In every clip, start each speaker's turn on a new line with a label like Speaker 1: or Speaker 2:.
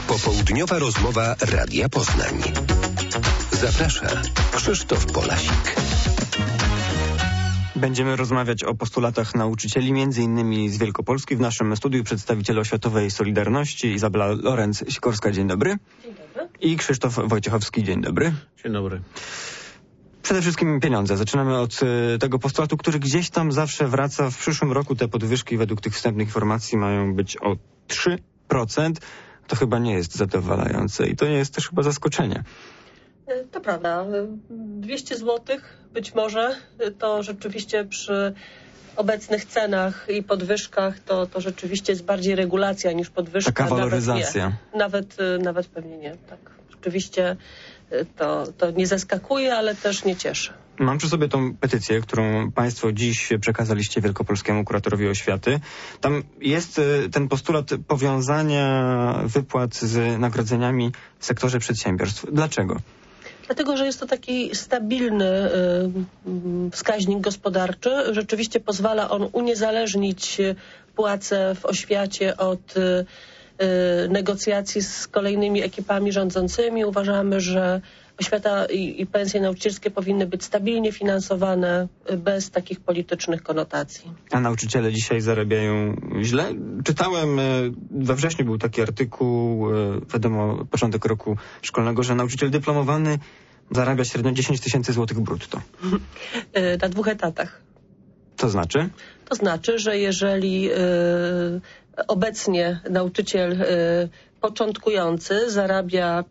Speaker 1: Popołudniowa rozmowa Radia Poznań. Zaprasza Krzysztof Polasik.
Speaker 2: Będziemy rozmawiać o postulatach nauczycieli, m.in. z Wielkopolski. W naszym studiu przedstawiciele Oświatowej Solidarności Izabela Lorenz-Sikorska. Dzień dobry.
Speaker 3: Dzień dobry.
Speaker 2: I Krzysztof Wojciechowski. Dzień dobry.
Speaker 4: Dzień dobry.
Speaker 2: Przede wszystkim pieniądze. Zaczynamy od tego postulatu, który gdzieś tam zawsze wraca. W przyszłym roku te podwyżki według tych wstępnych informacji mają być o 3%. To chyba nie jest zadowalające i to nie jest też chyba zaskoczenie.
Speaker 3: To prawda. 200 zł być może to rzeczywiście przy obecnych cenach i podwyżkach to rzeczywiście jest bardziej regulacja niż podwyżka.
Speaker 2: Taka waloryzacja.
Speaker 3: Nawet pewnie nie. Tak. Rzeczywiście to nie zaskakuje, ale też nie cieszy.
Speaker 2: Mam przy sobie tą petycję, którą państwo dziś przekazaliście Wielkopolskiemu Kuratorowi Oświaty. Tam jest ten postulat powiązania wypłat z nagrodzeniami w sektorze przedsiębiorstw. Dlaczego?
Speaker 3: Dlatego, że jest to taki stabilny wskaźnik gospodarczy. Rzeczywiście pozwala on uniezależnić płace w oświacie od negocjacji z kolejnymi ekipami rządzącymi. Uważamy, że oświata i pensje nauczycielskie powinny być stabilnie finansowane bez takich politycznych konotacji.
Speaker 2: A nauczyciele dzisiaj zarabiają źle? Czytałem, we wrześniu był taki artykuł, wiadomo, początek roku szkolnego, że nauczyciel dyplomowany zarabia średnio 10 000 złotych brutto.
Speaker 3: Na 2 etatach.
Speaker 2: To znaczy? To
Speaker 3: znaczy, że jeżeli obecnie nauczyciel początkujący zarabia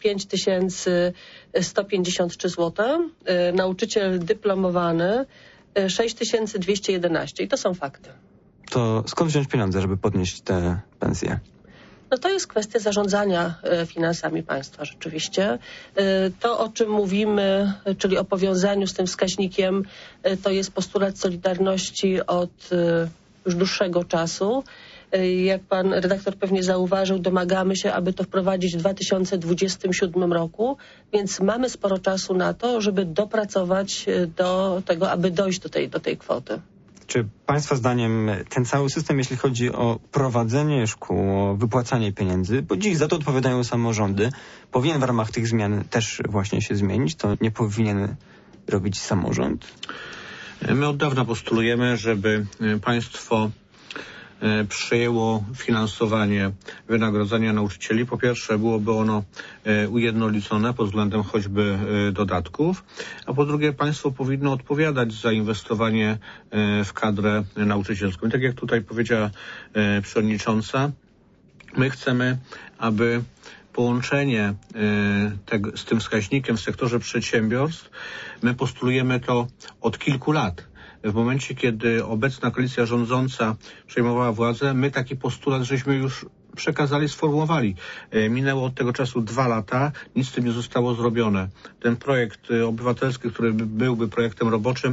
Speaker 3: 5153 zł, nauczyciel dyplomowany 6211 i to są fakty.
Speaker 2: To skąd wziąć pieniądze, żeby podnieść te pensje?
Speaker 3: No to jest kwestia zarządzania finansami państwa rzeczywiście. To, o czym mówimy, czyli o powiązaniu z tym wskaźnikiem, to jest postulat Solidarności od już dłuższego czasu. Jak pan redaktor pewnie zauważył, domagamy się, aby to wprowadzić w 2027 roku, więc mamy sporo czasu na to, żeby dopracować do tego, aby dojść do tej kwoty.
Speaker 2: Czy państwa zdaniem ten cały system, jeśli chodzi o prowadzenie szkół, o wypłacanie pieniędzy, bo dziś za to odpowiadają samorządy, powinien w ramach tych zmian też właśnie się zmienić? To nie powinien robić samorząd?
Speaker 4: My od dawna postulujemy, żeby państwo przejęło finansowanie wynagrodzenia nauczycieli. Po pierwsze, byłoby ono ujednolicone pod względem choćby dodatków, a po drugie, państwo powinno odpowiadać za inwestowanie w kadrę nauczycielską. I tak jak tutaj powiedziała przewodnicząca, my chcemy, aby połączenie z tym wskaźnikiem w sektorze przedsiębiorstw, my postulujemy to od kilku lat. W momencie, kiedy obecna koalicja rządząca przejmowała władzę, my taki postulat żeśmy już przekazali, sformułowali. Minęło od tego czasu 2 lata, nic z tym nie zostało zrobione. Ten projekt obywatelski, który byłby projektem roboczym,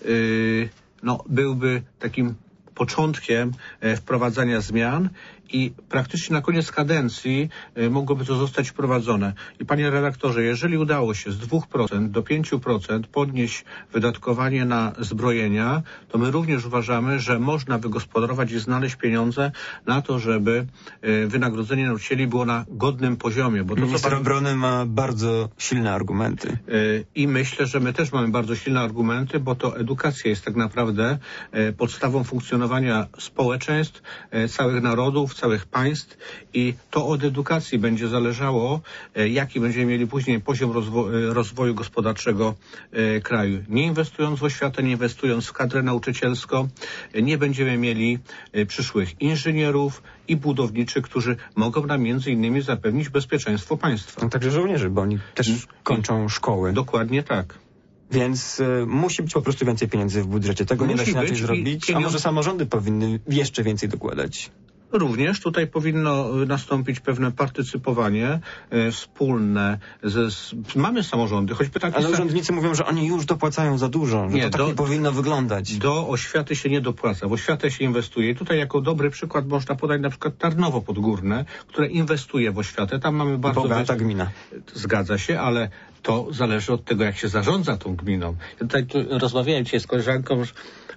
Speaker 4: byłby takim początkiem wprowadzania zmian i praktycznie na koniec kadencji mogłoby to zostać wprowadzone. I panie redaktorze, jeżeli udało się z 2% do 5% podnieść wydatkowanie na zbrojenia, to my również uważamy, że można wygospodarować i znaleźć pieniądze na to, żeby wynagrodzenie nauczycieli było na godnym poziomie. Bo to,
Speaker 2: minister obrony ma bardzo silne argumenty.
Speaker 4: I myślę, że my też mamy bardzo silne argumenty, bo to edukacja jest tak naprawdę podstawą funkcjonowania społeczeństw, całych narodów, całych państw i to od edukacji będzie zależało, jaki będziemy mieli później poziom rozwoju gospodarczego kraju. Nie inwestując w oświatę, nie inwestując w kadrę nauczycielską, nie będziemy mieli przyszłych inżynierów i budowniczych, którzy mogą nam między innymi zapewnić bezpieczeństwo państwa.
Speaker 2: No także żołnierzy, bo oni też kończą szkoły.
Speaker 4: Dokładnie tak.
Speaker 2: Więc musi być po prostu więcej pieniędzy w budżecie. Tego nie da się inaczej zrobić. A może samorządy powinny jeszcze więcej dokładać?
Speaker 4: Również tutaj powinno nastąpić pewne partycypowanie wspólne. Mamy samorządy, choćby takie...
Speaker 2: Ale urzędnicy mówią, że oni już dopłacają za dużo, że to tak nie powinno wyglądać.
Speaker 4: Do oświaty się nie dopłaca, w oświatę się inwestuje. I tutaj jako dobry przykład można podać na przykład Tarnowo Podgórne, które inwestuje w oświatę. Tam mamy bardzo...
Speaker 2: Bogata gmina.
Speaker 4: Zgadza się, ale to zależy od tego, jak się zarządza tą gminą. Ja tutaj rozmawiałem dzisiaj z koleżanką,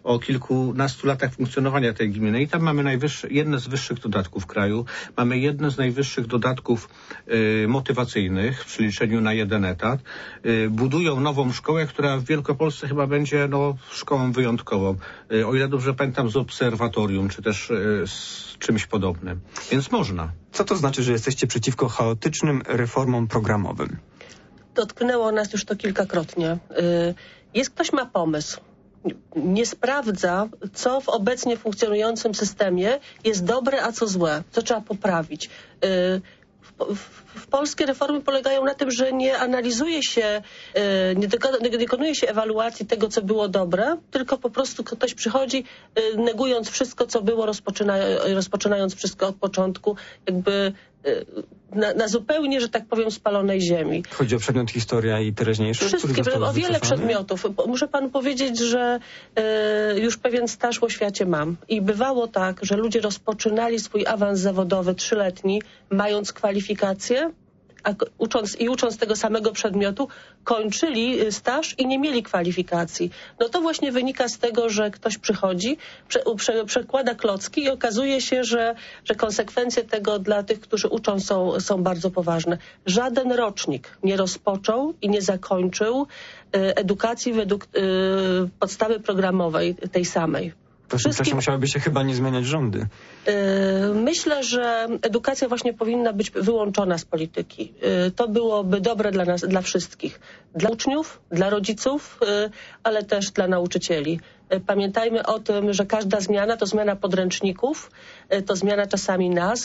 Speaker 4: o kilkunastu latach funkcjonowania tej gminy i tam mamy jedne z wyższych dodatków w kraju. Mamy jedne z najwyższych dodatków motywacyjnych w przeliczeniu na 1 etat. Budują nową szkołę, która w Wielkopolsce chyba będzie szkołą wyjątkową. O ile dobrze pamiętam, z obserwatorium, czy też z czymś podobnym. Więc można.
Speaker 2: Co to znaczy, że jesteście przeciwko chaotycznym reformom programowym?
Speaker 3: Dotknęło nas już to kilkakrotnie. Ktoś ma pomysł. Nie sprawdza, co w obecnie funkcjonującym systemie jest dobre, a co złe, co trzeba poprawić. Polskie reformy polegają na tym, że nie analizuje się, nie dokonuje się ewaluacji tego, co było dobre, tylko po prostu ktoś przychodzi, negując wszystko, co było, rozpoczynając wszystko od początku, jakby na zupełnie, że tak powiem, spalonej ziemi.
Speaker 2: Chodzi o przedmiot historia i teraźniejszość?
Speaker 3: Wszystkie, o wiele przedmiotów. Muszę panu powiedzieć, że już pewien staż w oświacie mam. I bywało tak, że ludzie rozpoczynali swój awans zawodowy 3-letni, mając kwalifikacje, a ucząc tego samego przedmiotu, kończyli staż i nie mieli kwalifikacji. No to właśnie wynika z tego, że ktoś przychodzi, przekłada klocki i okazuje się, że konsekwencje tego dla tych, którzy uczą, są bardzo poważne. Żaden rocznik nie rozpoczął i nie zakończył edukacji według podstawy programowej tej samej.
Speaker 2: W tym czasie musiałyby się chyba nie zmieniać rządy.
Speaker 3: Myślę, że edukacja właśnie powinna być wyłączona z polityki. To byłoby dobre dla nas, dla wszystkich. Dla uczniów, dla rodziców, ale też dla nauczycieli. Pamiętajmy o tym, że każda zmiana to zmiana podręczników, to zmiana czasami nazw,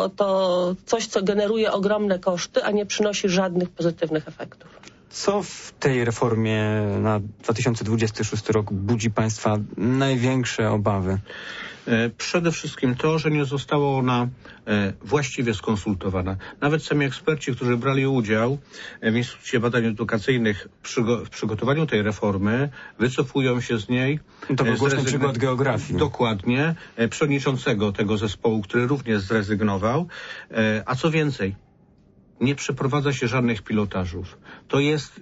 Speaker 3: to coś, co generuje ogromne koszty, a nie przynosi żadnych pozytywnych efektów.
Speaker 2: Co w tej reformie na 2026 rok budzi państwa największe obawy?
Speaker 4: Przede wszystkim to, że nie została ona właściwie skonsultowana. Nawet sami eksperci, którzy brali udział w Instytucie Badań Edukacyjnych w przygotowaniu tej reformy, wycofują się z niej.
Speaker 2: To był głośny przykład geografii.
Speaker 4: Dokładnie. Przewodniczącego tego zespołu, który również zrezygnował. A co więcej, nie przeprowadza się żadnych pilotażów. To jest,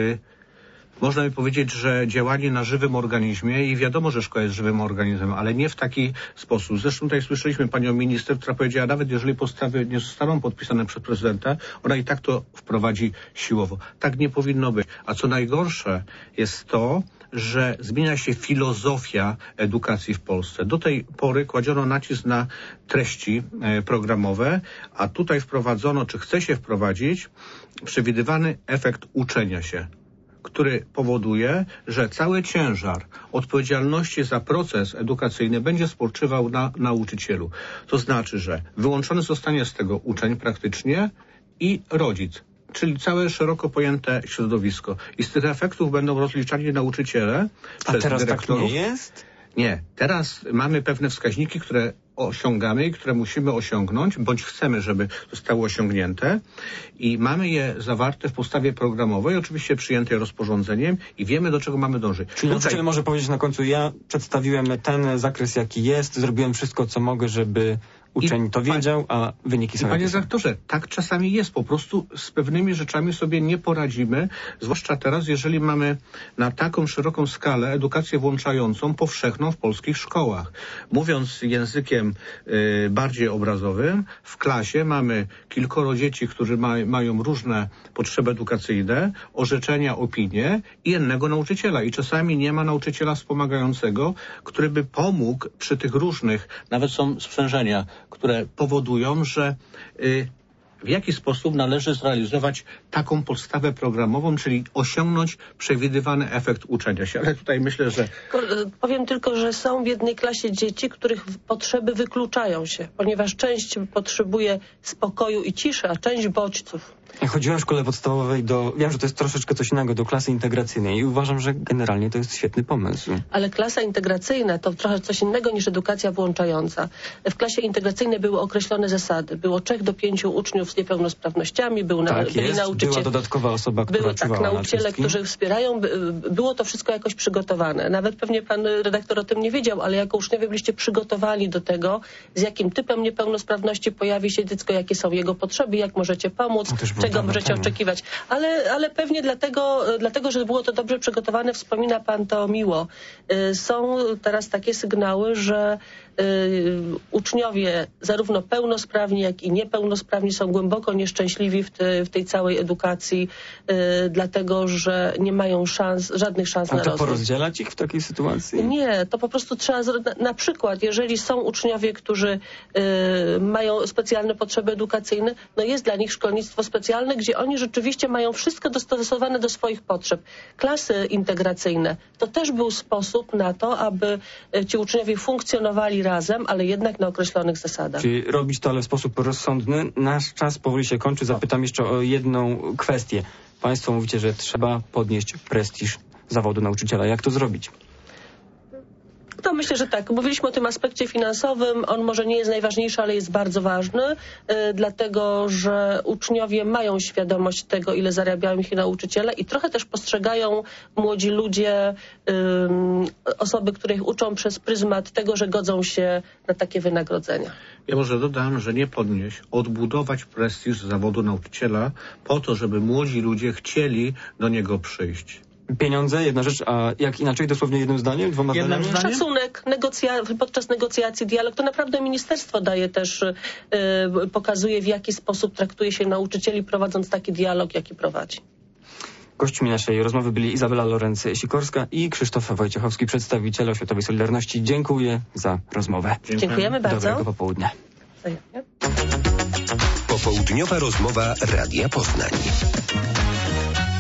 Speaker 4: można by powiedzieć, że działanie na żywym organizmie i wiadomo, że szkoła jest żywym organizmem, ale nie w taki sposób. Zresztą tutaj słyszeliśmy panią minister, która powiedziała, nawet jeżeli podstawy nie zostaną podpisane przez prezydenta, ona i tak to wprowadzi siłowo. Tak nie powinno być. A co najgorsze jest to, że zmienia się filozofia edukacji w Polsce. Do tej pory kładziono nacisk na treści programowe, a tutaj wprowadzono, czy chce się wprowadzić, przewidywany efekt uczenia się, który powoduje, że cały ciężar odpowiedzialności za proces edukacyjny będzie spoczywał na nauczycielu. To znaczy, że wyłączony zostanie z tego uczeń praktycznie i rodzic, czyli całe szeroko pojęte środowisko. I z tych efektów będą rozliczani nauczyciele przez
Speaker 2: teraz
Speaker 4: dyrektorów.
Speaker 2: Tak nie jest?
Speaker 4: Nie. Teraz mamy pewne wskaźniki, które osiągamy i które musimy osiągnąć, bądź chcemy, żeby zostały osiągnięte i mamy je zawarte w podstawie programowej, oczywiście przyjętej rozporządzeniem i wiemy, do czego mamy dążyć.
Speaker 2: Czyli nauczyciel może powiedzieć na końcu, ja przedstawiłem ten zakres, jaki jest, zrobiłem wszystko, co mogę, żeby uczeń to wiedział, a wyniki są
Speaker 4: Panie redaktorze, tak czasami jest. Po prostu z pewnymi rzeczami sobie nie poradzimy, zwłaszcza teraz, jeżeli mamy na taką szeroką skalę edukację włączającą, powszechną w polskich szkołach. Mówiąc językiem bardziej obrazowym, w klasie mamy kilkoro dzieci, którzy mają różne potrzeby edukacyjne, orzeczenia, opinie i jednego nauczyciela. I czasami nie ma nauczyciela wspomagającego, który by pomógł przy tych różnych, nawet są sprzężenia, które powodują, że w jaki sposób należy zrealizować taką podstawę programową, czyli osiągnąć przewidywany efekt uczenia się. Ale tutaj myślę, że...
Speaker 3: Powiem tylko, że są w jednej klasie dzieci, których potrzeby wykluczają się, ponieważ część potrzebuje spokoju i ciszy, a część bodźców.
Speaker 2: Ja chodziłem w szkole podstawowej wiem, że to jest troszeczkę coś innego, do klasy integracyjnej i uważam, że generalnie to jest świetny pomysł. Ale
Speaker 3: klasa integracyjna to trochę coś innego niż edukacja włączająca. W klasie integracyjnej były określone zasady. Było 3 do 5 uczniów z niepełnosprawnościami, byli nauczyciele.
Speaker 2: Była dodatkowa osoba, która czuwała
Speaker 3: nauczyciele, którzy wspierają. Było to wszystko jakoś przygotowane. Nawet pewnie pan redaktor o tym nie wiedział, ale jako uczniowie byliście przygotowani do tego, z jakim typem niepełnosprawności pojawi się dziecko, jakie są jego potrzeby, jak możecie pomóc. czego możecie oczekiwać. Ale pewnie dlatego, że było to dobrze przygotowane, wspomina pan to miło. Są teraz takie sygnały, że uczniowie zarówno pełnosprawni, jak i niepełnosprawni są głęboko nieszczęśliwi w tej całej edukacji, dlatego, że nie mają żadnych szans na rozwój.
Speaker 2: A to porozdzielać ich w takiej sytuacji?
Speaker 3: Nie, to po prostu trzeba, na przykład, jeżeli są uczniowie, którzy mają specjalne potrzeby edukacyjne, no jest dla nich szkolnictwo specjalne, gdzie oni rzeczywiście mają wszystko dostosowane do swoich potrzeb. Klasy integracyjne to też był sposób na to, aby ci uczniowie funkcjonowali razem, ale jednak na określonych zasadach.
Speaker 2: Czyli robić to ale w sposób rozsądny. Nasz czas powoli się kończy. Zapytam jeszcze o jedną kwestię. Państwo mówicie, że trzeba podnieść prestiż zawodu nauczyciela. Jak to zrobić?
Speaker 3: To myślę, że tak. Mówiliśmy o tym aspekcie finansowym. On może nie jest najważniejszy, ale jest bardzo ważny, dlatego że uczniowie mają świadomość tego, ile zarabiają ich nauczyciele i trochę też postrzegają młodzi ludzie, osoby, które ich uczą przez pryzmat tego, że godzą się na takie wynagrodzenia.
Speaker 4: Ja może dodam, że nie podnieść, odbudować prestiż zawodu nauczyciela po to, żeby młodzi ludzie chcieli do niego przyjść.
Speaker 2: Pieniądze, jedna rzecz, a jak inaczej, dosłownie jednym zdaniem, dwoma zdaniami?
Speaker 3: Szacunek, podczas negocjacji, dialog, to naprawdę ministerstwo daje też, pokazuje, w jaki sposób traktuje się nauczycieli, prowadząc taki dialog, jaki prowadzi.
Speaker 2: Gośćmi naszej rozmowy byli Izabela Lorenz-Sikorska i Krzysztof Wojciechowski, przedstawiciele Oświatowej Solidarności. Dziękuję za rozmowę.
Speaker 3: Dziękujemy bardzo.
Speaker 2: Dobrego popołudnia.
Speaker 1: Popołudniowa rozmowa Radia Poznań.